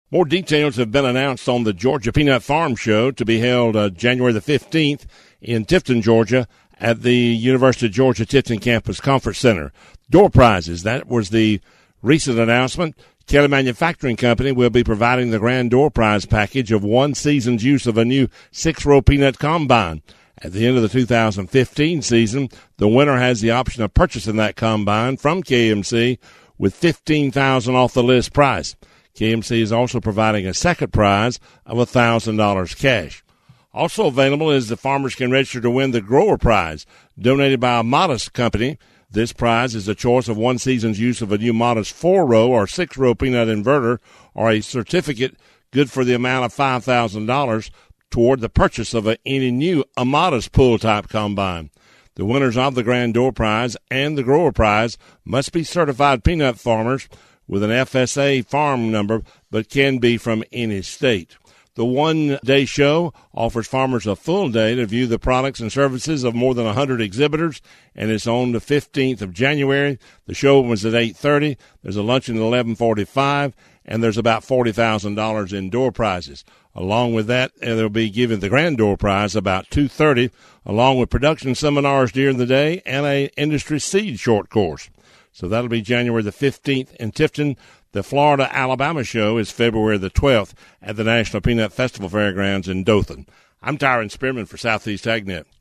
More details have been announced on the Georgia Peanut Farm Show to be held January the 15th in Tifton, Georgia, at the University of Georgia Tifton Campus Conference Center. Door prizes, that was the recent announcement. Kelly Manufacturing Company will be providing the grand door prize package of one season's use of a new 6-row peanut combine. At the end of the 2015 season, the winner has the option of purchasing that combine from KMC with $15,000 off the list price. KMC is also providing a second prize of $1,000 cash. Also available is the farmers can register to win the grower prize, donated by a Modest company. This prize is a choice of one season's use of a new Modest 4-row or 6-row peanut inverter or a certificate good for the amount of $5,000 toward the purchase of any new Modest pull-type combine. The winners of the grand door prize and the grower prize must be certified peanut farmers with an FSA farm number, but can be from any state. The one-day show offers farmers a full day to view the products and services of more than 100 exhibitors, and it's on the 15th of January. The show was at 8:30. There's a luncheon at 11:45, and there's about $40,000 in door prizes. Along with that, they'll be giving the grand door prize about 2:30, along with production seminars during the day and a industry seed short course. So that'll be January the 15th in Tifton. The Florida-Alabama show is February the 12th at the National Peanut Festival Fairgrounds in Dothan. I'm Tyron Spearman for Southeast AgNet.